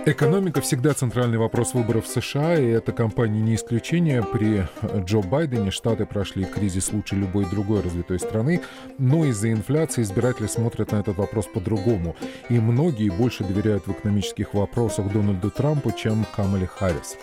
Экономика всегда центральный вопрос выборов в США, и эта кампания не исключение. При Джо Байдене Штаты прошли кризис лучше любой другой развитой страны, но из-за инфляции избиратели смотрят на этот вопрос по-другому. И многие больше доверяют в экономических вопросах Дональду Трампу, чем Камале Харрис.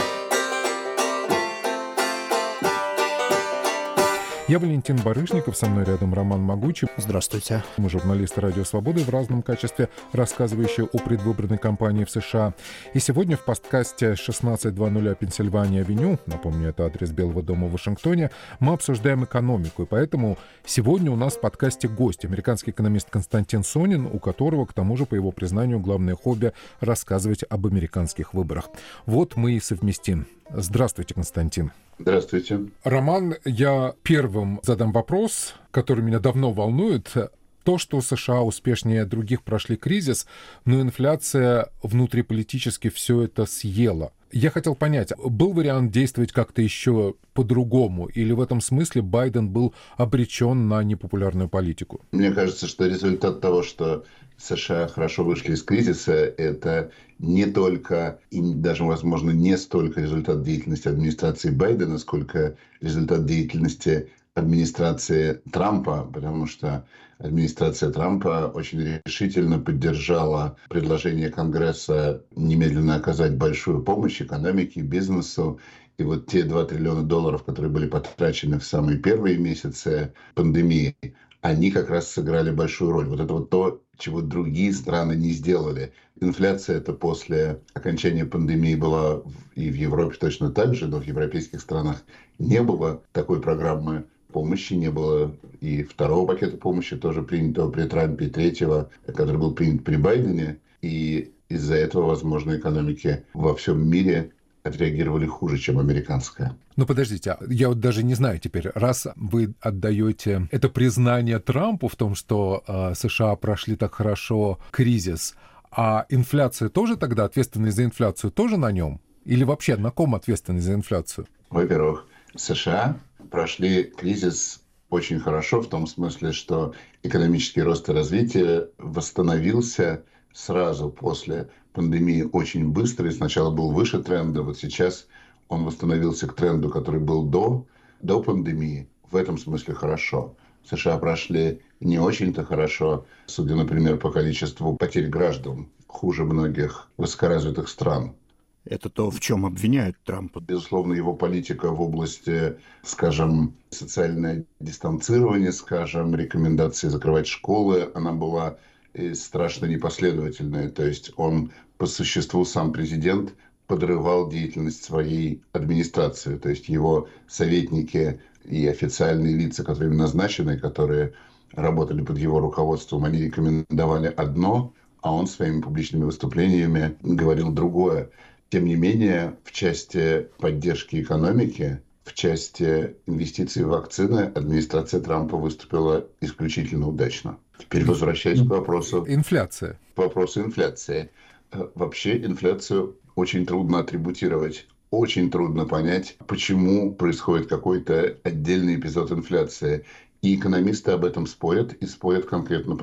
Я Валентин Барышников, со мной рядом Роман Могучий. Здравствуйте. Мы журналисты «Радио Свободы» в разном качестве, рассказывающие о предвыборной кампании в США. И сегодня в подкасте 1600 Пенсильвания-авеню, напомню, это адрес Белого дома в Вашингтоне, мы обсуждаем экономику. И поэтому сегодня у нас в подкасте гость, американский экономист Константин Сонин, у которого, к тому же, по его признанию, главное хобби — рассказывать об американских выборах. Вот мы и совместим. Здравствуйте, Константин. Здравствуйте. Роман, я первым задам вопрос, который меня давно волнует. То, что США успешнее других прошли кризис, но инфляция внутриполитически все это съела. Я хотел понять, был вариант действовать как-то еще по-другому, или в этом смысле Байден был обречен на непопулярную политику? Мне кажется, что результат того, что США хорошо вышли из кризиса, это не только, и даже, возможно, не столько результат деятельности администрации Байдена, сколько результат деятельности администрации Трампа, потому что администрация Трампа очень решительно поддержала предложение Конгресса немедленно оказать большую помощь экономике, бизнесу. И вот те $2 триллиона, которые были потрачены в самые первые месяцы пандемии, они как раз сыграли большую роль. Вот это вот то, чего другие страны не сделали. Инфляция это после окончания пандемии была и в Европе точно так же, но в европейских странах не было такой программы помощи, не было и второго пакета помощи, тоже принятого при Трампе, и третьего, который был принят при Байдене. И из-за этого, возможно, экономики во всем мире отреагировали хуже, чем американская. Ну, подождите, я вот даже не знаю теперь, раз вы отдаете это признание Трампу в том, что США прошли так хорошо кризис, а инфляция тоже тогда, ответственность за инфляцию тоже на нем? Или вообще на ком ответственность за инфляцию? Во-первых, США прошли кризис очень хорошо в том смысле, что экономический рост и развитие восстановился сразу после пандемии очень быстро, и сначала был выше тренда, вот сейчас он восстановился к тренду, который был до пандемии. В этом смысле хорошо. США прошли не очень-то хорошо, судя, например, по количеству потерь граждан, хуже многих высокоразвитых стран. Это то, в чем обвиняют Трампа. Безусловно, его политика в области, скажем, социальное дистанцирование, скажем, рекомендации закрывать школы, она была страшно непоследовательная. То есть он по существу, сам президент, подрывал деятельность своей администрации. То есть его советники и официальные лица, которые назначены, которые работали под его руководством, они рекомендовали одно, а он своими публичными выступлениями говорил другое. Тем не менее, в части поддержки экономики, в части инвестиций в вакцины администрация Трампа выступила исключительно удачно. Теперь возвращаясь к вопросу... Инфляция. К вопросу инфляции. Вообще инфляцию очень трудно атрибутировать. Очень трудно понять, почему происходит какой-то отдельный эпизод инфляции. И экономисты об этом спорят, и спорят конкретно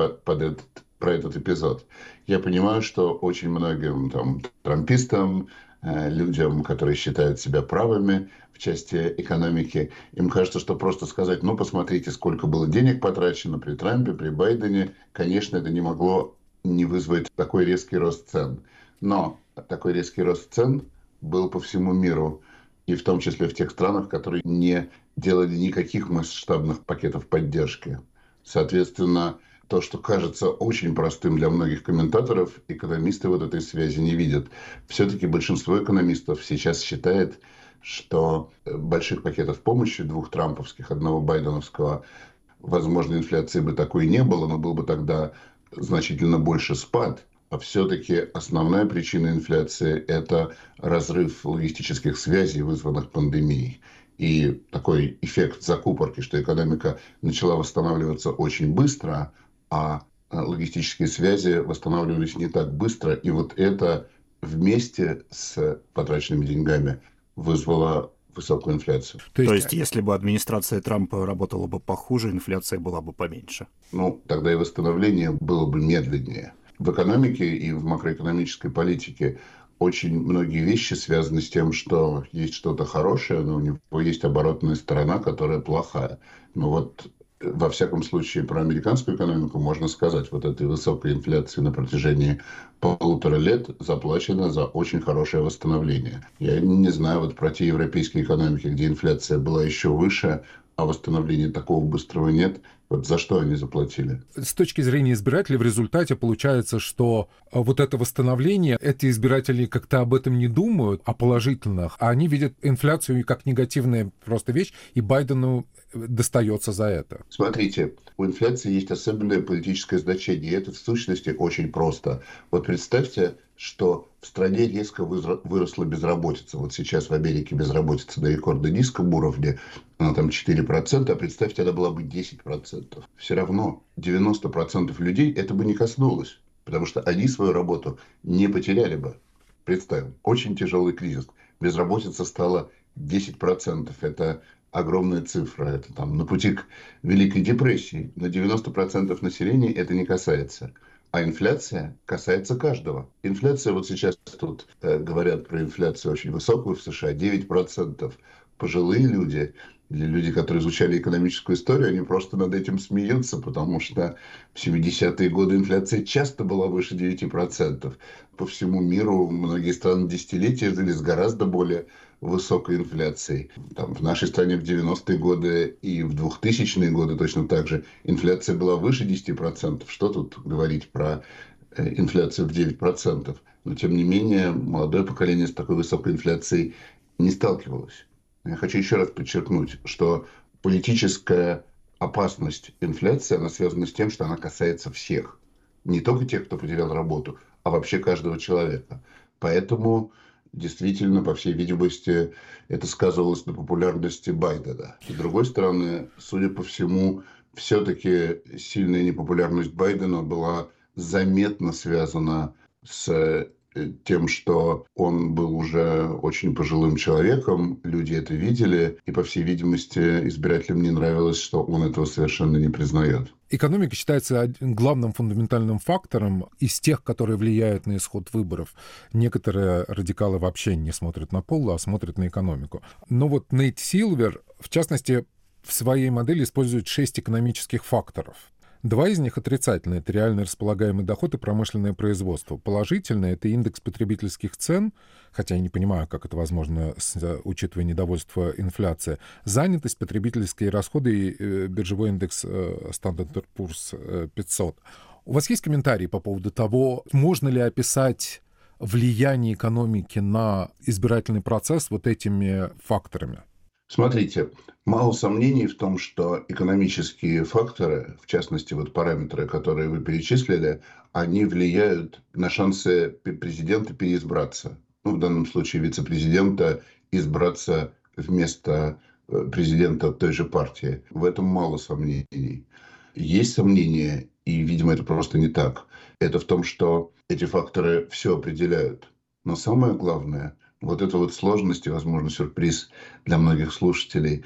про этот эпизод. Я понимаю, что очень многим трампистам, людям, которые считают себя правыми в части экономики, им кажется, что просто сказать, ну, посмотрите, сколько было денег потрачено при Трампе, при Байдене, конечно, это не могло не вызвать такой резкий рост цен. Но такой резкий рост цен был по всему миру, и в том числе в тех странах, которые не делали никаких масштабных пакетов поддержки. Соответственно, то, что кажется очень простым для многих комментаторов, экономисты вот этой связи не видят. Все-таки большинство экономистов сейчас считает, что больших пакетов помощи, 2 трамповских, 1 байденовского, возможно, инфляции бы такой не было, но был бы тогда значительно больше спад. А все-таки основная причина инфляции – это разрыв логистических связей, вызванных пандемией. И такой эффект закупорки, что экономика начала восстанавливаться очень быстро, а логистические связи восстанавливались не так быстро. И вот это вместе с потраченными деньгами вызвало высокую инфляцию. То есть, если бы администрация Трампа работала бы похуже, инфляция была бы поменьше? Ну, тогда и восстановление было бы медленнее. В экономике и в макроэкономической политике очень многие вещи связаны с тем, что есть что-то хорошее, но у него есть оборотная сторона, которая плохая. Но вот во всяком случае про американскую экономику можно сказать, вот этой высокой инфляции на протяжении 1,5 лет заплачено за очень хорошее восстановление. Я не знаю вот про те европейские экономики, где инфляция была еще выше, а восстановления такого быстрого нет. Вот за что они заплатили? С точки зрения избирателей в результате получается, что вот это восстановление, эти избиратели как-то об этом не думают, о положительных, а они видят инфляцию как негативная просто вещь, и Байдену достается за это. Смотрите, у инфляции есть особенное политическое значение, и это в сущности очень просто. Вот представьте, что в стране резко выросла безработица. Вот сейчас в Америке безработица на рекордно низком уровне, она там 4%, а представьте, она была бы 10%. Все равно 90% людей это бы не коснулось, потому что они свою работу не потеряли бы. Представим, очень тяжелый кризис. Безработица стала 10%. Это огромная цифра. Это там на пути к Великой депрессии. Но 90% населения это не касается. А инфляция касается каждого. Инфляция, вот сейчас тут говорят про инфляцию очень высокую в США, 9%. Пожилые люди, или люди, которые изучали экономическую историю, они просто над этим смеются, потому что в 70-е годы инфляция часто была выше 9%. По всему миру многие страны десятилетия жили с гораздо более высокой инфляцией. Там, в нашей стране в 90-е годы и в 2000-е годы точно так же инфляция была выше 10%. Что тут говорить про инфляцию в 9%? Но, тем не менее, молодое поколение с такой высокой инфляцией не сталкивалось. Я хочу еще раз подчеркнуть, что политическая опасность инфляции, она связана с тем, что она касается всех. Не только тех, кто потерял работу, а вообще каждого человека. Поэтому, действительно, по всей видимости, это сказывалось на популярности Байдена. С другой стороны, судя по всему, все-таки сильная непопулярность Байдена была заметно связана с тем, что он был уже очень пожилым человеком, люди это видели, и, по всей видимости, избирателям не нравилось, что он этого совершенно не признает. Экономика считается главным фундаментальным фактором из тех, которые влияют на исход выборов. Некоторые радикалы вообще не смотрят на пол, а смотрят на экономику. Но вот Нейт Силвер, в частности, в своей модели использует 6 экономических факторов. 2 из них отрицательные. Это реальный располагаемый доход и промышленное производство. Положительные — это индекс потребительских цен, хотя я не понимаю, как это возможно, учитывая недовольство инфляции. Занятость, потребительские расходы и биржевой индекс Standard & Poor's 500. У вас есть комментарии по поводу того, можно ли описать влияние экономики на избирательный процесс вот этими факторами? Смотрите, мало сомнений в том, что экономические факторы, в частности, вот параметры, которые вы перечислили, они влияют на шансы президента переизбраться. Ну, в данном случае вице-президента избраться вместо президента той же партии. В этом мало сомнений. Есть сомнения, и, видимо, это просто не так. Это в том, что эти факторы все определяют. Но самое главное, вот эта вот сложность и, возможно, сюрприз для многих слушателей,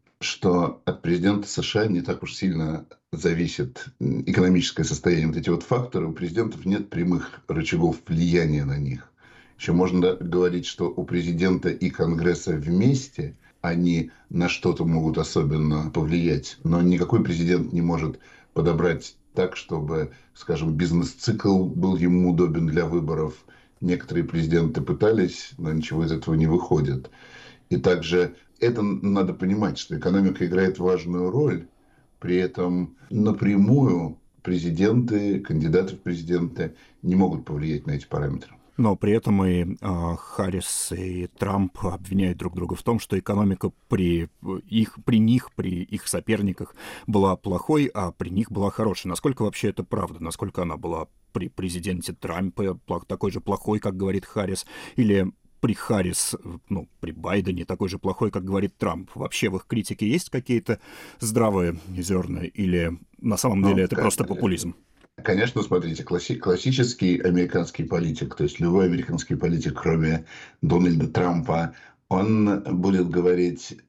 что от президента США не так уж сильно зависит экономическое состояние. Вот эти вот факторы, у президентов нет прямых рычагов влияния на них. Еще можно говорить, что у президента и Конгресса вместе они на что-то могут особенно повлиять. Но никакой президент не может подобрать так, чтобы, скажем, бизнес-цикл был ему удобен для выборов. Некоторые президенты пытались, но ничего из этого не выходит. И также это надо понимать, что экономика играет важную роль. При этом напрямую президенты, кандидаты в президенты не могут повлиять на эти параметры. Но при этом и Харрис, и Трамп обвиняют друг друга в том, что экономика при их соперниках была плохой, а при них была хорошей. Насколько вообще это правда? Насколько она была при президенте Трампе такой же плохой, как говорит Харрис, или при при Байдене такой же плохой, как говорит Трамп? Вообще в их критике есть какие-то здравые зерна, или на самом деле это просто популизм? Конечно, смотрите, классический американский политик, то есть любой американский политик, кроме Дональда Трампа, он будет говорить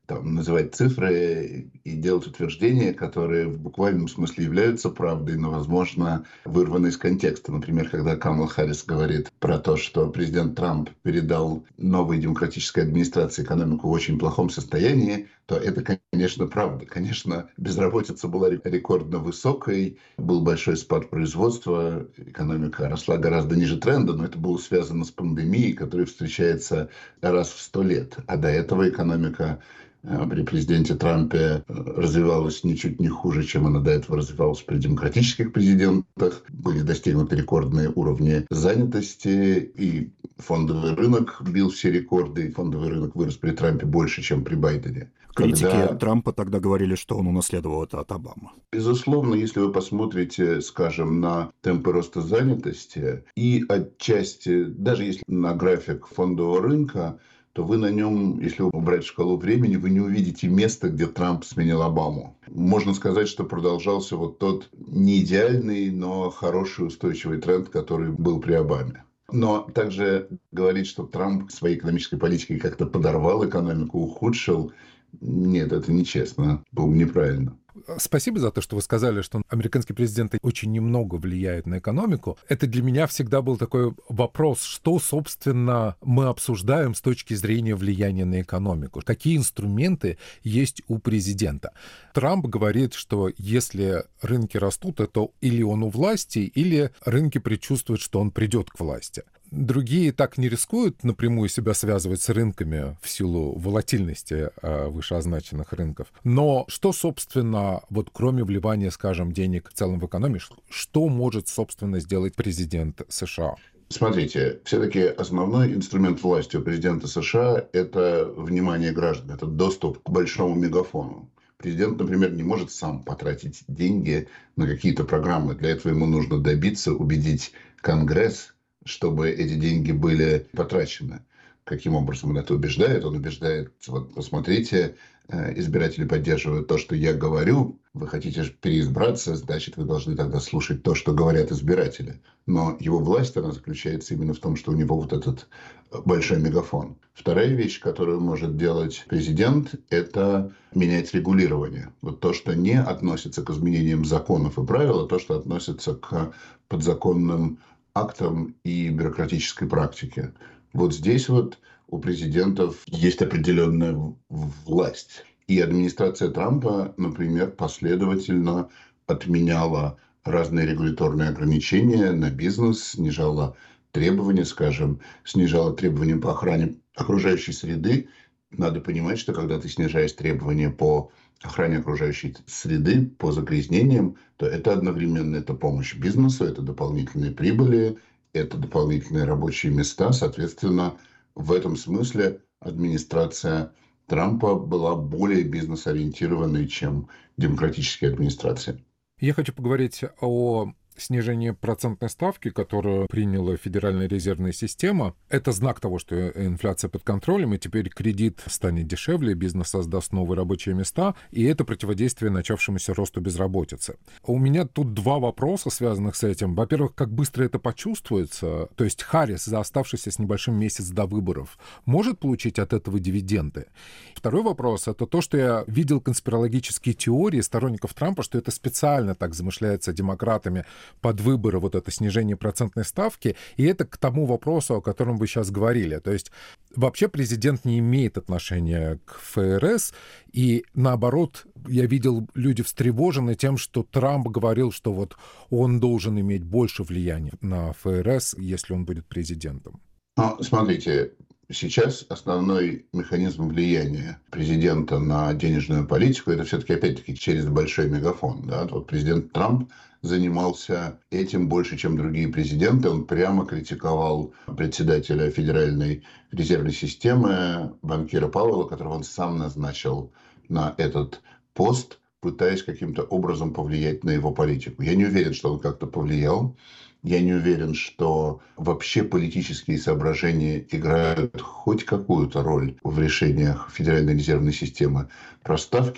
там, называть цифры и делать утверждения, которые в буквальном смысле являются правдой, но, возможно, вырваны из контекста. Например, когда Камала Харрис говорит про то, что президент Трамп передал новой демократической администрации экономику в очень плохом состоянии, то это, конечно, правда. Конечно, безработица была рекордно высокой, был большой спад производства, экономика росла гораздо ниже тренда, но это было связано с пандемией, которая встречается раз в 100 лет. А до этого экономика при президенте Трампе развивалась ничуть не хуже, чем она до этого развивалась при демократических президентах. Были достигнуты рекордные уровни занятости, и фондовый рынок бил все рекорды, и фондовый рынок вырос при Трампе больше, чем при Байдене. Критики Трампа тогда говорили, что он унаследовал это от Обамы. Безусловно, если вы посмотрите, скажем, на темпы роста занятости и отчасти, даже если на график фондового рынка, то вы на нем, если убрать шкалу времени, вы не увидите места, где Трамп сменил Обаму. Можно сказать, что продолжался вот тот не идеальный, но хороший устойчивый тренд, который был при Обаме. Но также говорить, что Трамп своей экономической политикой как-то подорвал экономику, ухудшил, нет, это нечестно, было бы неправильно. Спасибо за то, что вы сказали, что американский президент очень немного влияет на экономику. Это для меня всегда был такой вопрос, что, собственно, мы обсуждаем с точки зрения влияния на экономику. Какие инструменты есть у президента? Трамп говорит, что если рынки растут, то или он у власти, или рынки предчувствуют, что он придет к власти. Другие так не рискуют напрямую себя связывать с рынками в силу волатильности вышеозначенных рынков. Но что, собственно, вот кроме вливания, скажем, денег в целом в экономику, что может, собственно, сделать президент США? Смотрите, все-таки основной инструмент власти у президента США – это внимание граждан, это доступ к большому мегафону. Президент, например, не может сам потратить деньги на какие-то программы. Для этого ему нужно добиться, убедить Конгресс, чтобы эти деньги были потрачены. Каким образом он это убеждает? Он убеждает, вот посмотрите, избиратели поддерживают то, что я говорю, вы хотите переизбраться, значит, вы должны тогда слушать то, что говорят избиратели. Но его власть, она заключается именно в том, что у него вот этот большой мегафон. Вторая вещь, которую может делать президент, это менять регулирование. Вот то, что не относится к изменениям законов и правил, а то, что относится к подзаконным актам и бюрократической практике. Вот здесь вот у президентов есть определенная власть. И администрация Трампа, например, последовательно отменяла разные регуляторные ограничения на бизнес, снижала требования, скажем, снижала требования по охране окружающей среды. Надо понимать, что когда ты снижаешь требования по охране окружающей среды, по загрязнениям, то это одновременно это помощь бизнесу, это дополнительные прибыли, это дополнительные рабочие места. Соответственно, в этом смысле администрация Трампа была более бизнес-ориентированной, чем демократические администрации. Я хочу поговорить о снижение процентной ставки, которую приняла Федеральная резервная система, это знак того, что инфляция под контролем, и теперь кредит станет дешевле, бизнес создаст новые рабочие места, и это противодействие начавшемуся росту безработицы. У меня тут два вопроса, связанных с этим. Во-первых, как быстро это почувствуется? То есть Харрис, за оставшийся с небольшим месяц до выборов, может получить от этого дивиденды? Второй вопрос — это то, что я видел конспирологические теории сторонников Трампа, что это специально так замышляется демократами под выборы, вот это снижение процентной ставки, и это к тому вопросу, о котором вы сейчас говорили. То есть вообще президент не имеет отношения к ФРС, и наоборот, я видел, люди встревожены тем, что Трамп говорил, что вот он должен иметь больше влияния на ФРС, если он будет президентом. Смотрите, сейчас основной механизм влияния президента на денежную политику — это все-таки, опять-таки, через большой мегафон. Да? Вот президент Трамп занимался этим больше, чем другие президенты. Он прямо критиковал председателя Федеральной резервной системы, банкира Пауэлла, которого он сам назначил на этот пост, пытаясь каким-то образом повлиять на его политику. Я не уверен, что он как-то повлиял. Я не уверен, что вообще политические соображения играют хоть какую-то роль в решениях Федеральной резервной системы про ставки.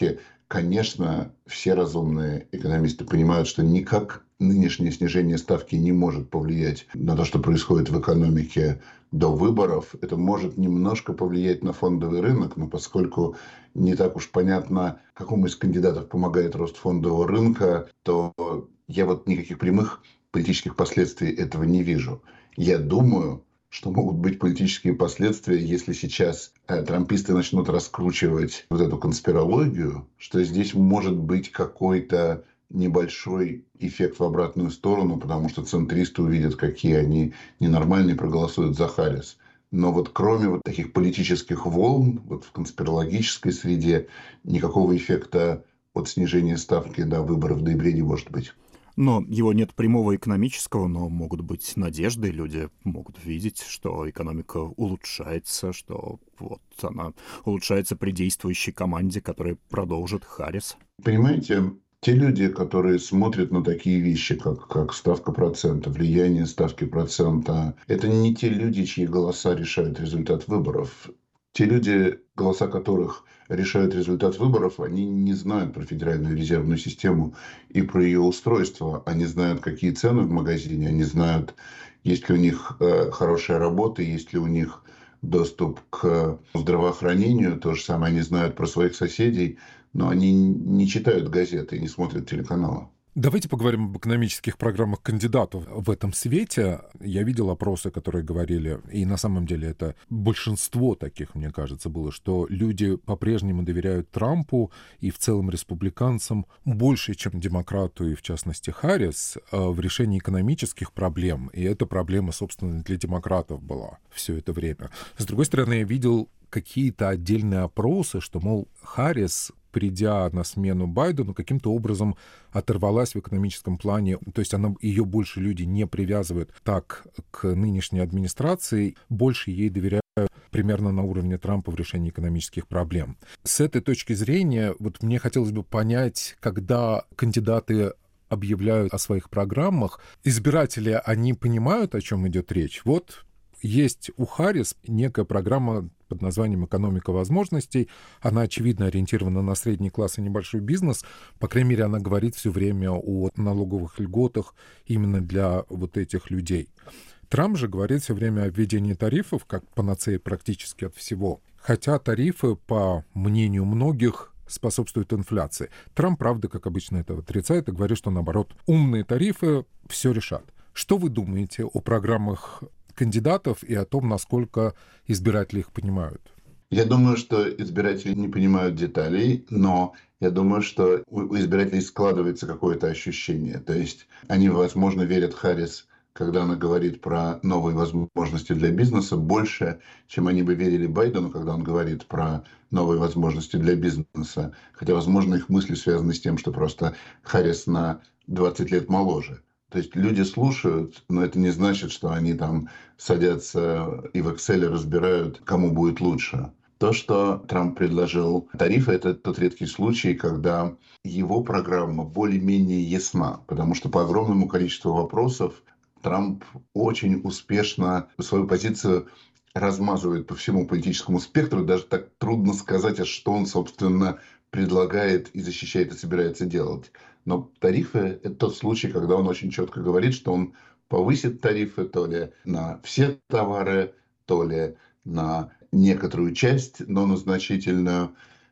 Конечно, все разумные экономисты понимают, что никак нынешнее снижение ставки не может повлиять на то, что происходит в экономике до выборов. Это может немножко повлиять на фондовый рынок, но поскольку не так уж понятно, какому из кандидатов помогает рост фондового рынка, то я вот никаких прямых политических последствий этого не вижу. Я думаю, что могут быть политические последствия, если сейчас трамписты начнут раскручивать вот эту конспирологию, что здесь может быть какой-то небольшой эффект в обратную сторону, потому что центристы увидят, какие они ненормальные, проголосуют за Харрис. Но вот кроме вот таких политических волн, вот в конспирологической среде, никакого эффекта от снижения ставки до выборов в ноябре не может быть. Но его нет прямого экономического, но могут быть надежды, люди могут видеть, что экономика улучшается, что вот она улучшается при действующей команде, которая продолжит Харрис. Понимаете, те люди, которые смотрят на такие вещи, как ставка процента, влияние ставки процента, это не те люди, чьи голоса решают результат выборов. Те люди, голоса которых решают результат выборов, они не знают про Федеральную резервную систему и про ее устройство. Они знают, какие цены в магазине, они знают, есть ли у них хорошая работа, есть ли у них доступ к здравоохранению. То же самое они знают про своих соседей, но они не читают газеты и не смотрят телеканалы. Давайте поговорим об экономических программах кандидатов в этом свете. Я видел опросы, которые говорили, и на самом деле это большинство таких, мне кажется, было, что люди по-прежнему доверяют Трампу и в целом республиканцам больше, чем демократу и, в частности, Харрис, в решении экономических проблем. И эта проблема, собственно, для демократов была все это время. С другой стороны, я видел какие-то отдельные опросы, что, мол, Харрис, придя на смену Байдену, каким-то образом оторвалась в экономическом плане. То есть ее больше люди не привязывают так к нынешней администрации, больше ей доверяют примерно на уровне Трампа в решении экономических проблем. С этой точки зрения, вот мне хотелось бы понять, когда кандидаты объявляют о своих программах, избиратели, они понимают, о чем идет речь? Вот есть у Харрис некая программа под названием «Экономика возможностей». Она, очевидно, ориентирована на средний класс и небольшой бизнес. По крайней мере, она говорит все время о налоговых льготах именно для вот этих людей. Трамп же говорит все время о введении тарифов, как панацея практически от всего. Хотя тарифы, по мнению многих, способствуют инфляции. Трамп, правда, как обычно, это отрицает и говорит, что, наоборот, умные тарифы все решат. Что вы думаете о программах кандидатов и о том, насколько избиратели их понимают? Я думаю, что избиратели не понимают деталей, но я думаю, что у избирателей складывается какое-то ощущение. То есть они, возможно, верят Харрис, когда она говорит про новые возможности для бизнеса, больше, чем они бы верили Байдену, когда он говорит про новые возможности для бизнеса. Хотя, возможно, их мысли связаны с тем, что просто Харрис на 20 лет моложе. То есть люди слушают, но это не значит, что они там садятся и в Excel разбирают, кому будет лучше. То, что Трамп предложил тарифы, это тот редкий случай, когда его программа более-менее ясна, потому что по огромному количеству вопросов Трамп очень успешно свою позицию размазывает по всему политическому спектру. Даже так трудно сказать, а что он, собственно, предлагает и защищает и собирается делать. Но тарифы – это тот случай, когда он очень четко говорит, что он повысит тарифы то ли на все товары, то ли на некоторую часть, но на значительную.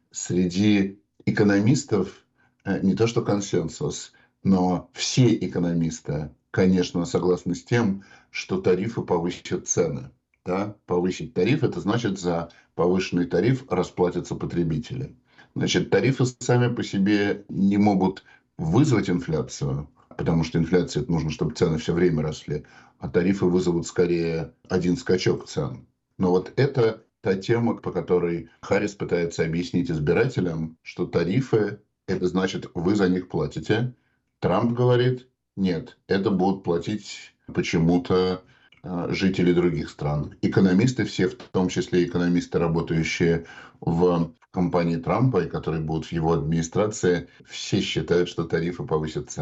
Среди экономистов не то что консенсус, но все экономисты, конечно, согласны с тем, что тарифы повысят цены. Да? Повысить тариф – это значит, за повышенный тариф расплатятся потребители. Значит, тарифы сами по себе не могут вызвать инфляцию, потому что инфляция – это нужно, чтобы цены все время росли, а тарифы вызовут скорее один скачок цен. Но вот это та тема, по которой Харрис пытается объяснить избирателям, что тарифы – это значит, вы за них платите. Трамп говорит, нет, это будут платить почему-то жители других стран. Экономисты все, в том числе экономисты, работающие в компании Трампа, и которые будут в его администрации, все считают, что тарифы повысят цены.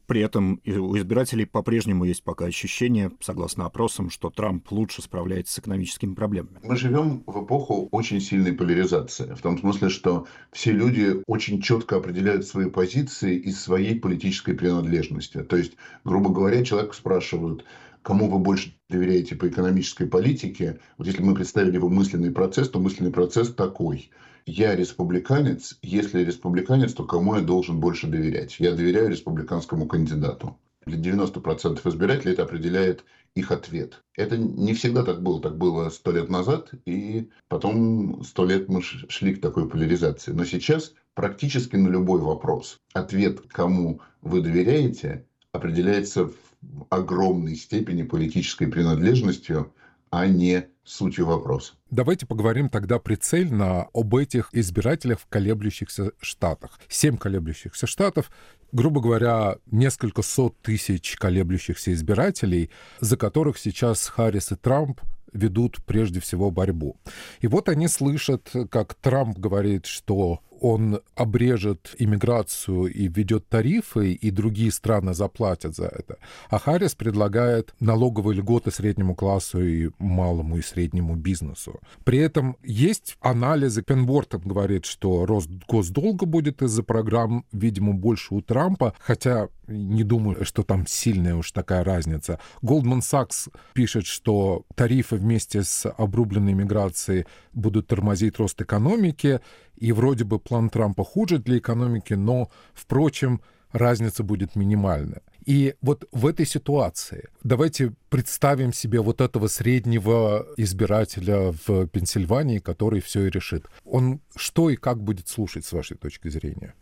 при этом у избирателей по-прежнему есть пока ощущение, согласно опросам, что Трамп лучше справляется с экономическими проблемами. Мы живем в эпоху очень сильной поляризации, в том смысле, что все люди очень четко определяют свои позиции из своей политической принадлежности. То есть, грубо говоря, человека спрашивают, кому вы больше доверяете по экономической политике. Вот если мы представили его мысленный процесс, то мысленный процесс такой. Я республиканец. Если республиканец, то кому я должен больше доверять? Я доверяю республиканскому кандидату. Для 90% избирателей это определяет их ответ. Это не всегда так было. Так было 100 лет назад, и потом 100 лет мы шли к такой поляризации. Но сейчас практически на любой вопрос ответ, кому вы доверяете, определяется в огромной степени политической принадлежностью, а не сутью вопроса. Давайте поговорим тогда прицельно об этих избирателях в колеблющихся штатах. 7 колеблющихся штатов, грубо говоря, несколько сот тысяч колеблющихся избирателей, за которых сейчас Харрис и Трамп ведут прежде всего борьбу. И вот они слышат, как Трамп говорит, что он обрежет иммиграцию и введет тарифы, и другие страны заплатят за это. А Харрис предлагает налоговые льготы среднему классу и малому и среднему бизнесу. При этом есть анализы. Пен Бортон говорит, что рост госдолга будет из-за программ, видимо, больше у Трампа, хотя не думаю, что там сильная уж такая разница. Goldman Sachs пишет, что тарифы вместе с обрубленной миграцией будут тормозить рост экономики, и вроде бы план Трампа хуже для экономики, но, впрочем, разница будет минимальная. И вот в этой ситуации давайте представим себе вот этого среднего избирателя в Пенсильвании, который все и решит. Он что и как будет слушать, с вашей точки зрения?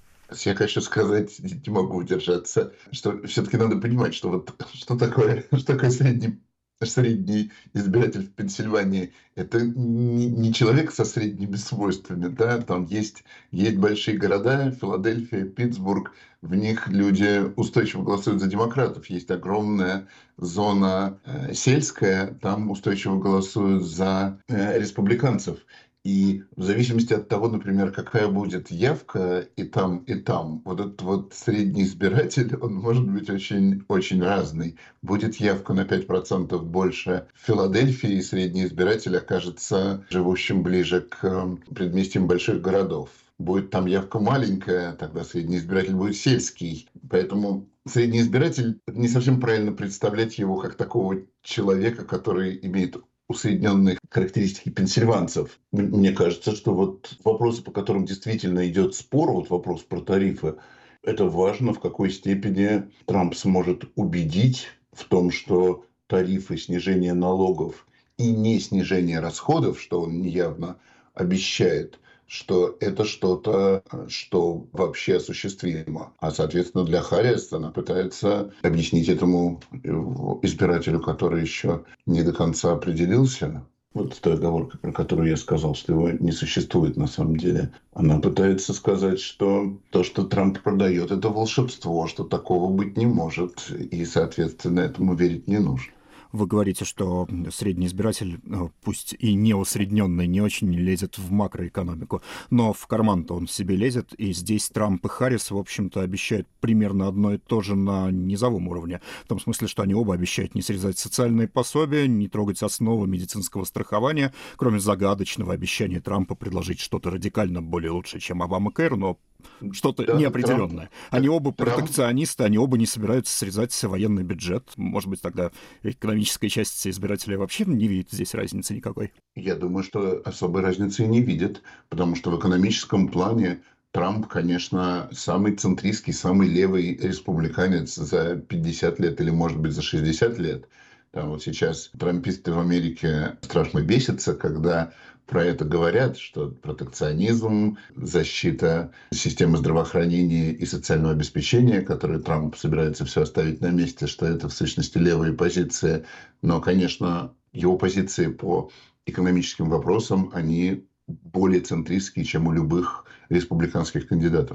Я хочу сказать, не могу удержаться, что все-таки надо понимать, что вот что такое средний избиратель в Пенсильвании. Это не человек со средними свойствами, да, там есть большие города, Филадельфия, Питтсбург, в них люди устойчиво голосуют за демократов. Есть огромная зона сельская, там устойчиво голосуют за республиканцев. И в зависимости от того, например, какая будет явка и там, вот этот вот средний избиратель, он может быть очень, очень разный. Будет явка на 5% больше в Филадельфии, и средний избиратель окажется живущим ближе к предместьям больших городов. Будет там явка маленькая, тогда средний избиратель будет сельский. Поэтому средний избиратель, не совсем правильно представлять его как такого человека, который имеет усредненные характеристики пенсильванцев. Мне кажется, что вот вопросы, по которым действительно идет спор, вот вопрос про тарифы, это важно, в какой степени Трамп сможет убедить в том, что тарифы, снижение налогов и не снижение расходов, что он явно обещает, что это что-то, что вообще осуществимо. А, соответственно, для Харрис она пытается объяснить этому избирателю, который еще не до конца определился, вот та оговорка, про которую я сказал, что его не существует на самом деле. Она пытается сказать, что то, что Трамп продает, это волшебство, что такого быть не может, и, соответственно, этому верить не нужно. Вы говорите, что средний избиратель, пусть и не усредненный, не очень лезет в макроэкономику, но в карман-то он себе лезет, и здесь Трамп и Харрис, в общем-то, обещают примерно одно и то же на низовом уровне. В том смысле, что они оба обещают не срезать социальные пособия, не трогать основы медицинского страхования, кроме загадочного обещания Трампа предложить что-то радикально более лучшее, чем Обама-Кэр, но что-то неопределенное. Они оба протекционисты, они оба не собираются срезать военный бюджет. Может быть, тогда экономическая часть избирателя вообще не видит здесь разницы никакой? Я думаю, что особой разницы и не видит, потому что в экономическом плане Трамп, конечно, самый центристский, самый левый республиканец за 50 лет или, может быть, за 60 лет. Там вот сейчас трамписты в Америке страшно бесятся, когда про это говорят, что протекционизм, защита системы здравоохранения и социального обеспечения, которые Трамп собирается все оставить на месте, что это в сущности левые позиции. Но, конечно, его позиции по экономическим вопросам, они более центристские, чем у любых республиканских кандидатов.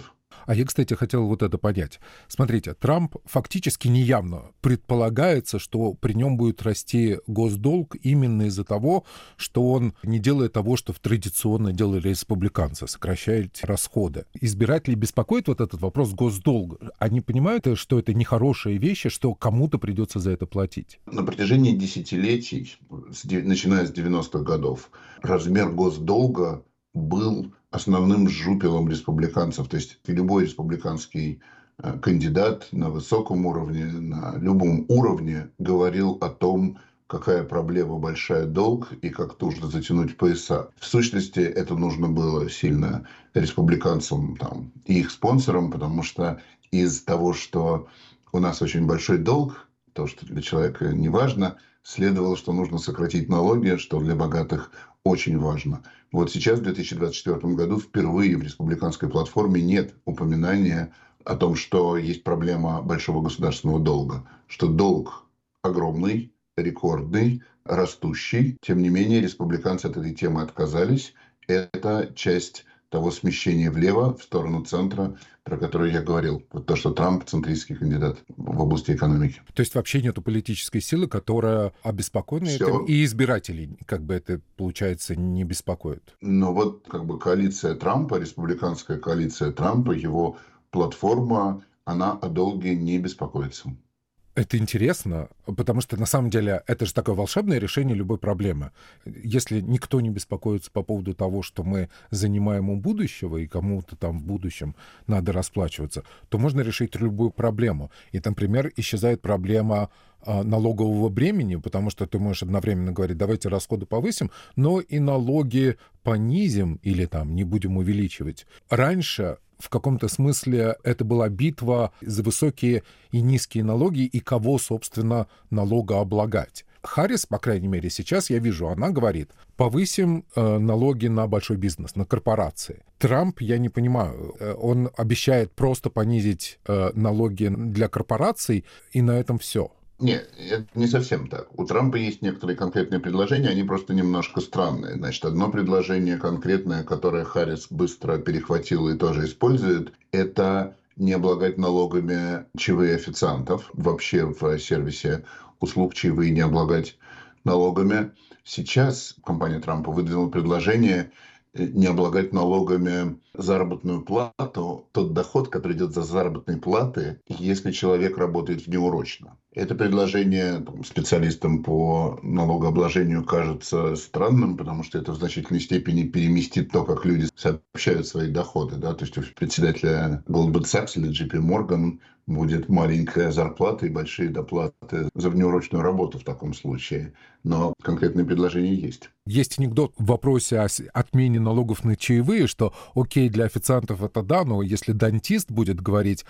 А я, кстати, хотел вот это понять. Смотрите, Трамп фактически неявно предполагается, что при нем будет расти госдолг именно из-за того, что он не делает того, что традиционно делали республиканцы, сокращает расходы. Избирателей беспокоит вот этот вопрос госдолга. Они понимают, что это нехорошая вещь, и что кому-то придется за это платить. На протяжении десятилетий, начиная с 90-х годов, размер госдолга был основным жупелом республиканцев. То есть любой республиканский кандидат на высоком уровне, на любом уровне говорил о том, какая проблема большая долг и как нужно затянуть пояса. В сущности, это нужно было сильно республиканцам и их спонсорам, потому что из того, что у нас очень большой долг, то, что для человека не важно, следовало, что нужно сократить налоги, что для богатых очень важно. Вот сейчас, в 2024 году, впервые в республиканской платформе нет упоминания о том, что есть проблема большого государственного долга, что долг огромный, рекордный, растущий. Тем не менее, республиканцы от этой темы отказались. Это часть того смещения влево, в сторону центра, про которое я говорил. Вот то, что Трамп центристский кандидат в области экономики. То есть вообще нету политической силы, которая обеспокоена этим, и избирателей, это, получается, не беспокоит. Но вот коалиция Трампа, республиканская коалиция Трампа, его платформа, она о долге не беспокоится. Это интересно, потому что, на самом деле, это же такое волшебное решение любой проблемы. Если никто не беспокоится по поводу того, что мы занимаем у будущего, и кому-то там в будущем надо расплачиваться, то можно решить любую проблему. И, например, исчезает проблема налогового бремени, потому что ты можешь одновременно говорить, давайте расходы повысим, но и налоги понизим или не будем увеличивать. Раньше в каком-то смысле это была битва за высокие и низкие налоги и кого, собственно, налогооблагать. Харрис, по крайней мере, сейчас я вижу, она говорит, повысим налоги на большой бизнес, на корпорации. Трамп, я не понимаю, он обещает просто понизить налоги для корпораций, и на этом все. Нет, это не совсем так. У Трампа есть некоторые конкретные предложения, они просто немножко странные. Значит, одно предложение конкретное, которое Харрис быстро перехватила и тоже использует, это не облагать налогами чаевые официантов. Вообще в сервисе услуг чаевые не облагать налогами. Сейчас компания Трампа выдвинула предложение не облагать налогами заработную плату, тот доход, который идет за заработной платы, если человек работает внеурочно. Это предложение специалистам по налогообложению кажется странным, потому что это в значительной степени переместит то, как люди сообщают свои доходы. Да? То есть у председателя Goldman Sachs или JP Morgan будет маленькая зарплата и большие доплаты за внеурочную работу в таком случае. Но конкретные предложения есть. Есть анекдот в вопросе о отмене налогов на чаевые, что окей, для официантов это да, но если дантист будет говорить,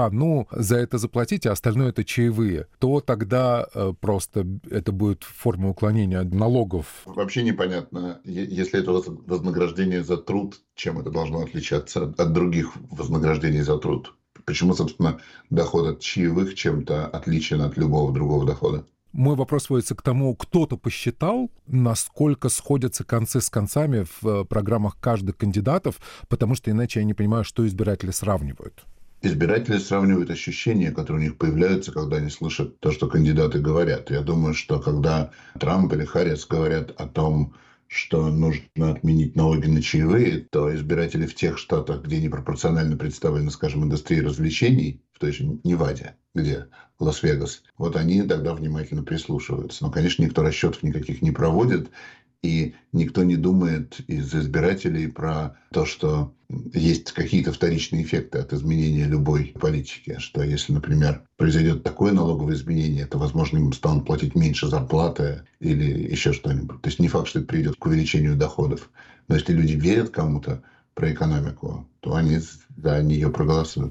за это заплатите, а остальное это чаевые, то тогда просто это будет форма уклонения от налогов. Вообще непонятно, если это вознаграждение за труд, чем это должно отличаться от других вознаграждений за труд. Почему, собственно, доход от чаевых чем-то отличен от любого другого дохода? Мой вопрос сводится к тому, кто-то посчитал, насколько сходятся концы с концами в программах каждых кандидатов, потому что иначе я не понимаю, что избиратели сравнивают. Избиратели сравнивают ощущения, которые у них появляются, когда они слышат то, что кандидаты говорят. Я думаю, что когда Трамп или Харрис говорят о том, что нужно отменить налоги на чаевые, то избиратели в тех штатах, где непропорционально представлена, скажем, индустрия развлечений, в той же Неваде, где Лас-Вегас, вот они тогда внимательно прислушиваются. Но, конечно, никто расчетов никаких не проводит, и никто не думает из избирателей про то, что есть какие-то вторичные эффекты от изменения любой политики. Что если, например, произойдет такое налоговое изменение, то, возможно, им станут платить меньше зарплаты или еще что-нибудь. То есть не факт, что это приведет к увеличению доходов. Но если люди верят кому-то про экономику, то они за нее проголосуют.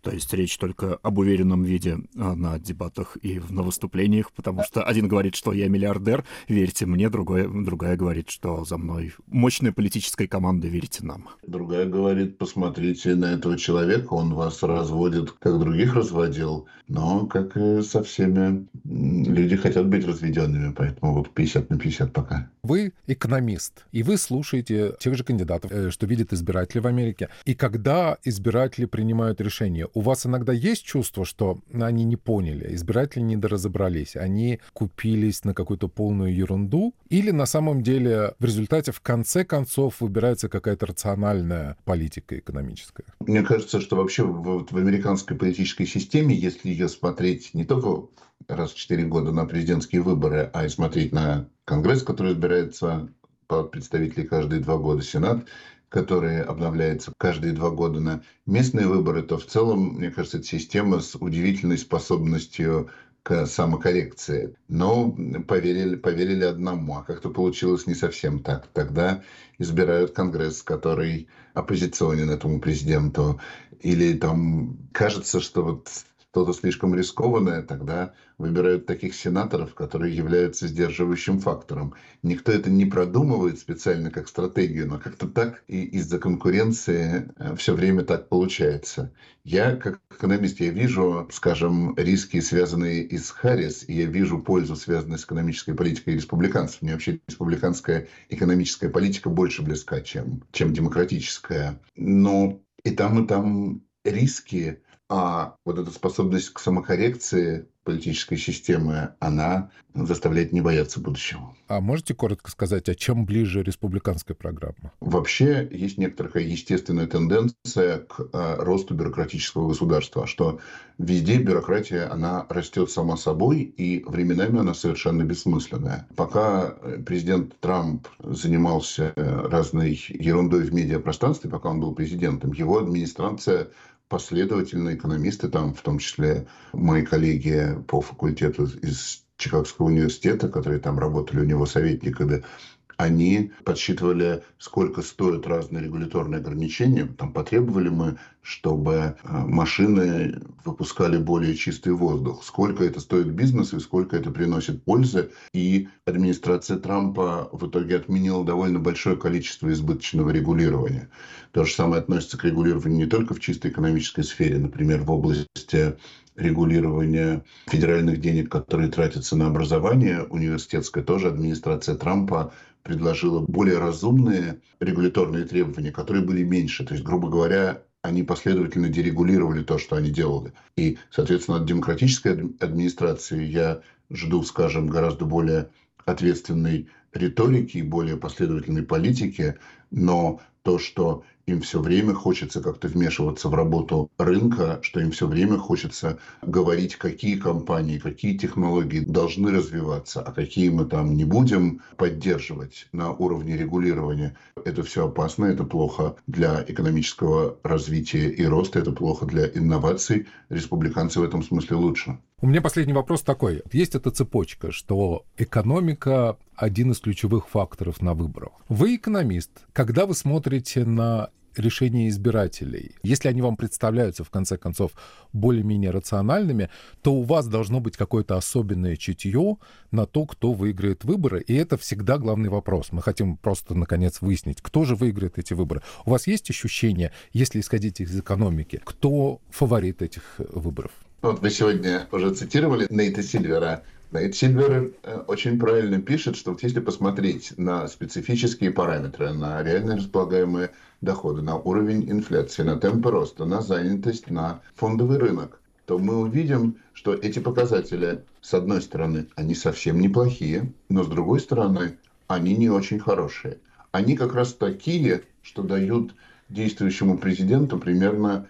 То есть речь только об уверенном виде на дебатах и на выступлениях, потому что один говорит, что я миллиардер, верьте мне, другая говорит, что за мной мощная политическая команда, верьте нам. Другая говорит, посмотрите на этого человека, он вас разводит, как других разводил, но, как и со всеми, люди хотят быть разведенными, поэтому вот 50/50 пока. Вы экономист, и вы слушаете тех же кандидатов, что видят избиратели в Америке. И когда избиратели принимают решения, у вас иногда есть чувство, что они не поняли, избиратели недоразобрались, они купились на какую-то полную ерунду, или на самом деле в результате в конце концов выбирается какая-то рациональная политика экономическая? Мне кажется, что вообще в американской политической системе, если ее смотреть не только раз в 4 года на президентские выборы, а и смотреть на Конгресс, который избирается по представителей каждые 2 года, Сенат, который обновляется каждые 2 года, на местные выборы, то в целом, мне кажется, это система с удивительной способностью к самокоррекции. Но поверили одному, а как-то получилось не совсем так. Тогда избирают Конгресс, который оппозиционен этому президенту. Или там кажется, что вот что-то слишком рискованное, тогда выбирают таких сенаторов, которые являются сдерживающим фактором. Никто это не продумывает специально как стратегию, но как-то так и из-за конкуренции все время так получается. Я, как экономист, я вижу, скажем, риски, связанные и с Харрис, и я вижу пользу, связанную с экономической политикой республиканцев. Мне вообще республиканская экономическая политика больше близка, чем демократическая. Но и там риски. А вот эта способность к самокоррекции политической системы, она заставляет не бояться будущего. А можете коротко сказать, а чем ближе республиканская программа? Вообще есть некоторая естественная тенденция к росту бюрократического государства, что везде бюрократия, она растет сама собой, и временами она совершенно бессмысленная. Пока президент Трамп занимался разной ерундой в медиапространстве, пока он был президентом, его администрация последовательно, экономисты, там, в том числе мои коллеги по факультету из Чикагского университета, которые там работали у него советниками, они подсчитывали, сколько стоят разные регуляторные ограничения. Там потребовали мы, чтобы машины выпускали более чистый воздух. Сколько это стоит бизнесу и сколько это приносит пользы. И администрация Трампа в итоге отменила довольно большое количество избыточного регулирования. То же самое относится к регулированию не только в чисто экономической сфере, например, в области регулирования федеральных денег, которые тратятся на образование университетское, тоже администрация Трампа предложила более разумные регуляторные требования, которые были меньше. То есть, грубо говоря, они последовательно дерегулировали то, что они делали. И, соответственно, от демократической администрации я жду, скажем, гораздо более ответственной риторики и более последовательной политики, но то, что им все время хочется как-то вмешиваться в работу рынка, что им все время хочется говорить, какие компании, какие технологии должны развиваться, а какие мы там не будем поддерживать на уровне регулирования. Это все опасно, это плохо для экономического развития и роста, это плохо для инноваций. Республиканцы в этом смысле лучше. У меня последний вопрос такой. Есть эта цепочка, что экономика – один из ключевых факторов на выборах. Вы экономист. Когда вы смотрите на решения избирателей, если они вам представляются, в конце концов, более-менее рациональными, то у вас должно быть какое-то особенное чутье на то, кто выиграет выборы. И это всегда главный вопрос. Мы хотим просто, наконец, выяснить, кто же выиграет эти выборы. У вас есть ощущение, если исходить из экономики, кто фаворит этих выборов? Вот вы сегодня уже цитировали Нейта Сильвера. Нейт Сильвер очень правильно пишет, что вот если посмотреть на специфические параметры, на реально располагаемые доходы, на уровень инфляции, на темпы роста, на занятость, на фондовый рынок, то мы увидим, что эти показатели, с одной стороны, они совсем неплохие, но с другой стороны, они не очень хорошие. Они как раз такие, что дают действующему президенту примерно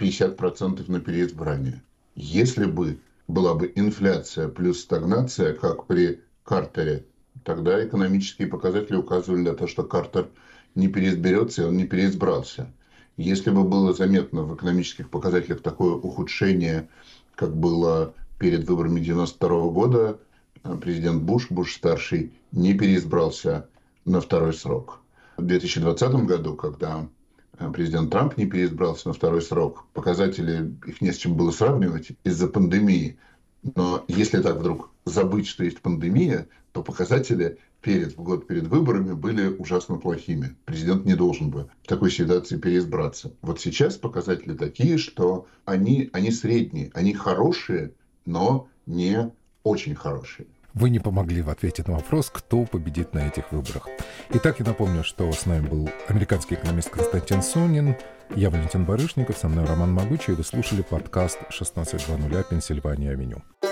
50% на переизбрание. Если бы была бы инфляция плюс стагнация, как при Картере, тогда экономические показатели указывали на то, что Картер не переизберется, и он не переизбрался. Если бы было заметно в экономических показателях такое ухудшение, как было перед выборами 1992 года, президент Буш-старший, не переизбрался на второй срок. В 2020 году, когда президент Трамп не переизбрался на второй срок. Показатели, их не с чем было сравнивать из-за пандемии. Но если так вдруг забыть, что есть пандемия, то показатели в год перед выборами были ужасно плохими. Президент не должен бы в такой ситуации переизбраться. Вот сейчас показатели такие, что они средние, они хорошие, но не очень хорошие. Вы не помогли в ответе на вопрос, кто победит на этих выборах. Итак, я напомню, что с нами был американский экономист Константин Сонин, я Валентин Барышников, со мной Роман Могучий, и вы слушали подкаст 16:00 Пенсильвания-авеню.